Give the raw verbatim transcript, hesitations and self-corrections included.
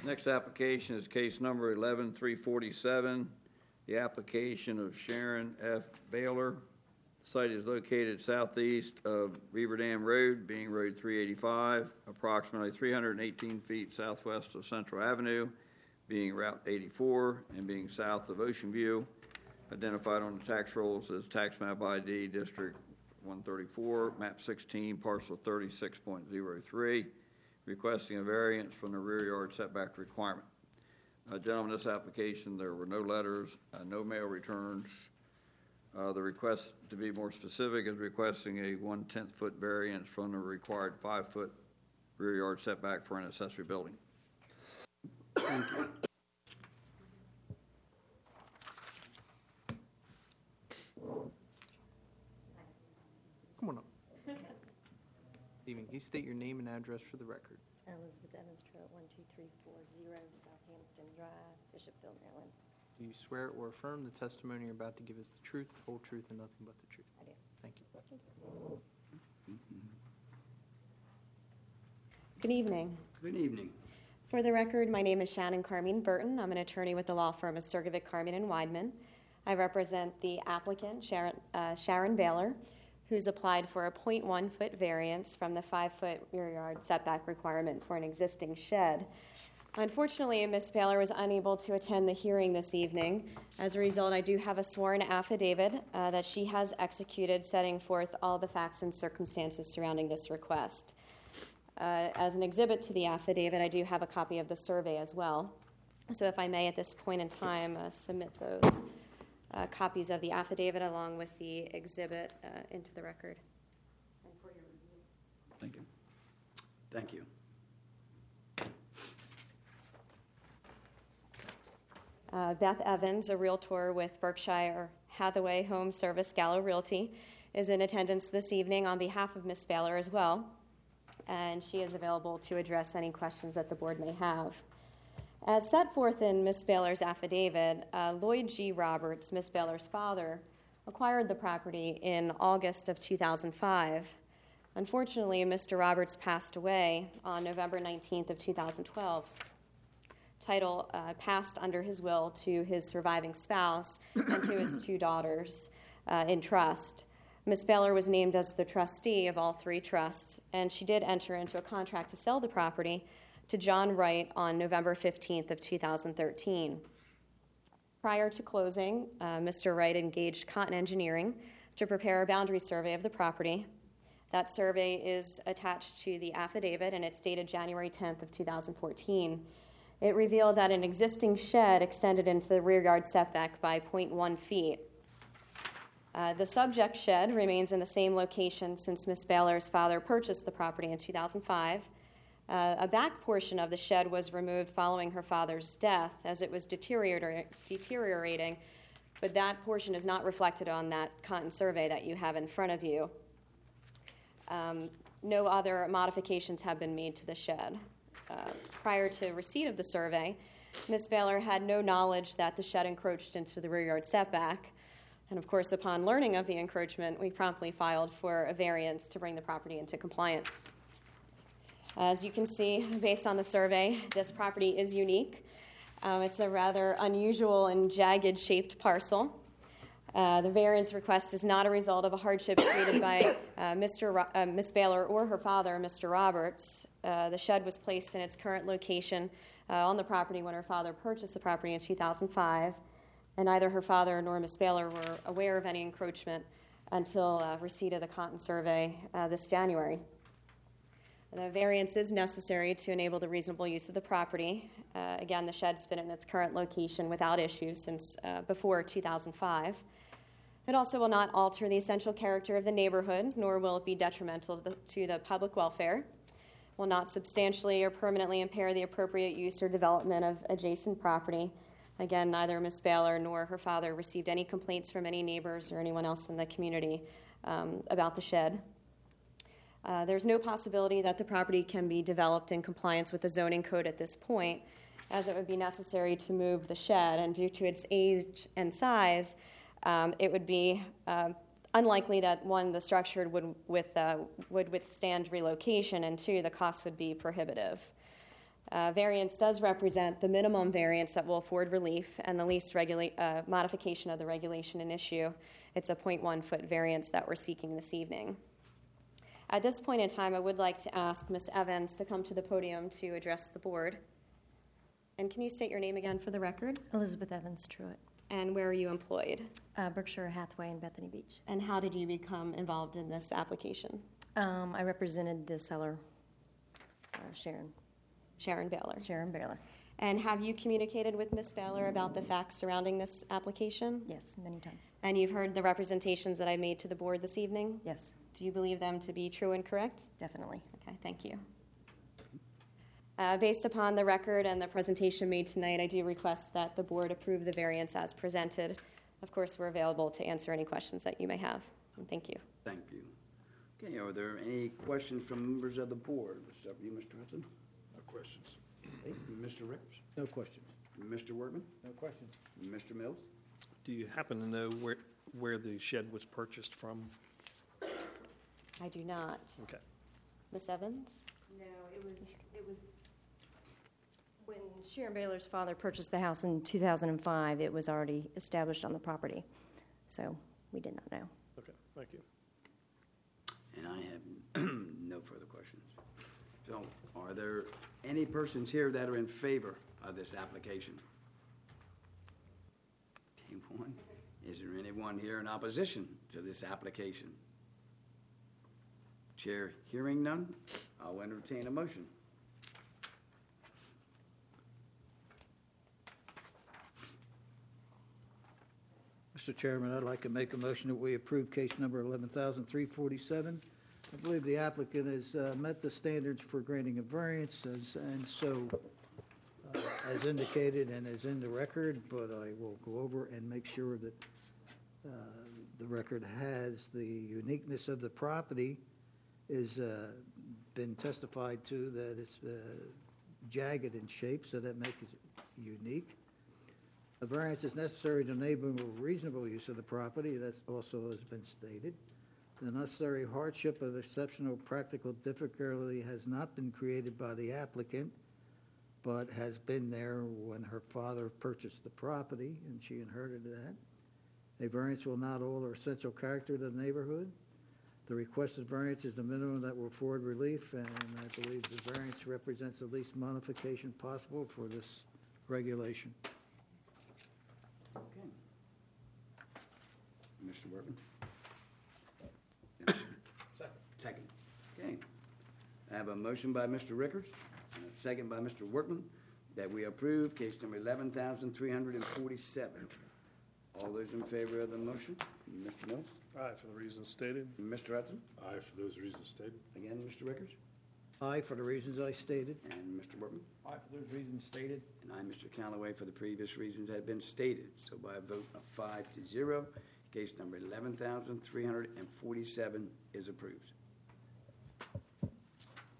Next application is case number eleven three forty-seven, the application of Sharon F. Baylor. The site is located southeast of Beaver Dam Road, being Road three eighty-five, approximately three hundred eighteen feet southwest of Central Avenue, being Route eighty-four, and being south of Ocean View, identified on the tax rolls as tax map I D District one thirty-four, map sixteen, parcel thirty-six point zero three, requesting a variance from the rear yard setback requirement. Uh, gentlemen, this application, there were no letters, uh, no mail returns. Uh, the request, to be more specific, is requesting a one-tenth foot variance from the required five-foot rear yard setback for an accessory building. Thank you. Come on up. Evening. Can you state your name and address for the record? Elizabeth Evans, Trail one two three four zero, Southampton Drive, Bishopville, Maryland. Do you swear or affirm the testimony you're about to give is the truth, the whole truth, and nothing but the truth? I do. Thank you. Good evening. Good evening. For the record, my name is Shannon Carmine Burton. I'm an attorney with the law firm of Sergevic, Carmine and Weidman. I represent the applicant, Sharon, uh, Sharon Baylor, who's applied for a zero point one foot variance from the five foot rear yard setback requirement for an existing shed. Unfortunately, Miz Baylor was unable to attend the hearing this evening. As a result, I do have a sworn affidavit uh, that she has executed setting forth all the facts and circumstances surrounding this request. Uh, as an exhibit to the affidavit, I do have a copy of the survey as well. So if I may, at this point in time, uh, submit those uh, copies of the affidavit along with the exhibit uh, into the record. And for your review. Thank you. Thank you. Uh, Beth Evans, a realtor with Berkshire Hathaway Home Service Gallo Realty, is in attendance this evening on behalf of Miz Baylor as well, and she is available to address any questions that the board may have. As set forth in Miz Baylor's affidavit, uh, Lloyd G. Roberts, Miz Baylor's father, acquired the property in August of two thousand five. Unfortunately, Mister Roberts passed away on November nineteenth of two thousand twelve. Title uh, passed under his will to his surviving spouse and to his two daughters uh, in trust. Miz Baylor was named as the trustee of all three trusts, and she did enter into a contract to sell the property to John Wright on November fifteenth of two thousand thirteen. Prior to closing, uh, Mister Wright engaged Cotton Engineering to prepare a boundary survey of the property. That survey is attached to the affidavit, and it's dated January tenth of two thousand fourteen. It revealed that an existing shed extended into the rear yard setback by zero point one feet. Uh, the subject shed remains in the same location since Miz Baylor's father purchased the property in two thousand five. Uh, a back portion of the shed was removed following her father's death as it was deterior- deteriorating, but that portion is not reflected on that Cotton survey that you have in front of you. Um, no other modifications have been made to the shed. Uh, prior to receipt of the survey, Miz Baylor had no knowledge that the shed encroached into the rear yard setback. And of course, upon learning of the encroachment, we promptly filed for a variance to bring the property into compliance. As you can see, based on the survey, this property is unique. Um, it's a rather unusual and jagged-shaped parcel. Uh, the variance request is not a result of a hardship created by uh, Mister Ro- uh, Miz Baylor or her father, Mister Roberts. Uh, the shed was placed in its current location uh, on the property when her father purchased the property in two thousand five, and neither her father nor Miz Baylor were aware of any encroachment until uh, receipt of the Cotton survey uh, this January. The variance is necessary to enable the reasonable use of the property. Uh, again, the shed's been in its current location without issue since uh, before two thousand five. It also will not alter the essential character of the neighborhood, nor will it be detrimental to the, to the public welfare. Will not substantially or permanently impair the appropriate use or development of adjacent property. Again, neither Miz Baylor nor her father received any complaints from any neighbors or anyone else in the community um, about the shed. Uh, there's no possibility that the property can be developed in compliance with the zoning code at this point, as it would be necessary to move the shed, and due to its age and size, Um, it would be uh, unlikely that, one, the structure would, with, uh, would withstand relocation, and two, the cost would be prohibitive. Uh, variance does represent the minimum variance that will afford relief and the least regula- uh, modification of the regulation in issue. It's a zero point one foot variance that we're seeking this evening. At this point in time, I would like to ask Miz Evans to come to the podium to address the board. And can you state your name again for the record? Elizabeth Evans Truitt, And where are you employed? uh, Berkshire Hathaway in Bethany Beach. And how did you become involved in this application? Um, I represented the seller, uh, Sharon, Sharon Baylor. Sharon Baylor. And have you communicated with Miz Baylor about the facts surrounding this application? Yes, many times. And you've heard the representations that I made to the board this evening? Yes, Do you believe them to be true and correct? definitely. Okay, thank you. Uh, based upon the record and the presentation made tonight, I do request that the board approve the variance as presented. Of course, we're available to answer any questions that you may have. And thank you. Thank you. Okay, are there any questions from members of the board? Except you, Mister Hudson? No questions. Okay, Mister Rickers? No questions. Mister Workman? No questions. Mister Mills? Do you happen to know where, where the shed was purchased from? I do not. Okay. Miz Evans? No, it was, it was, when Sharon Baylor's father purchased the house in two thousand five, it was already established on the property. So we did not know. Okay, thank you. And I have no further questions. So, are there any persons here that are in favor of this application? Team one. Is there anyone here in opposition to this application? Chair hearing none, I'll entertain a motion. Mister Chairman, I'd like to make a motion that we approve case number eleven thousand three forty-seven. I believe the applicant has uh, met the standards for granting a variance, as- and so, uh, as indicated and as in the record, but I will go over and make sure that uh, the record has the uniqueness of the property is uh, been testified to, that it's uh, jagged in shape, so that makes it unique. A variance is necessary to enable reasonable use of the property. That also has been stated. The necessary hardship of exceptional practical difficulty has not been created by the applicant, but has been there when her father purchased the property, and she inherited that. A variance will not alter essential character of the neighborhood. The requested variance is the minimum that will afford relief, and I believe the variance represents the least modification possible for this regulation. Okay. Mister Workman? Second. Second. Okay. I have a motion by Mister Rickers and a second by Mister Workman that we approve case number eleven thousand three hundred forty-seven. All those in favor of the motion? Mister Mills? Aye, for the reasons stated. Mister Hudson? Aye for those reasons stated. Again, Mister Rickers? Aye for the reasons I stated. And Mister Workman? Aye for those reasons stated. And I, Mister Callaway, for the previous reasons that have been stated. So by a vote of five to zero, case number eleven thousand three hundred forty-seven is approved.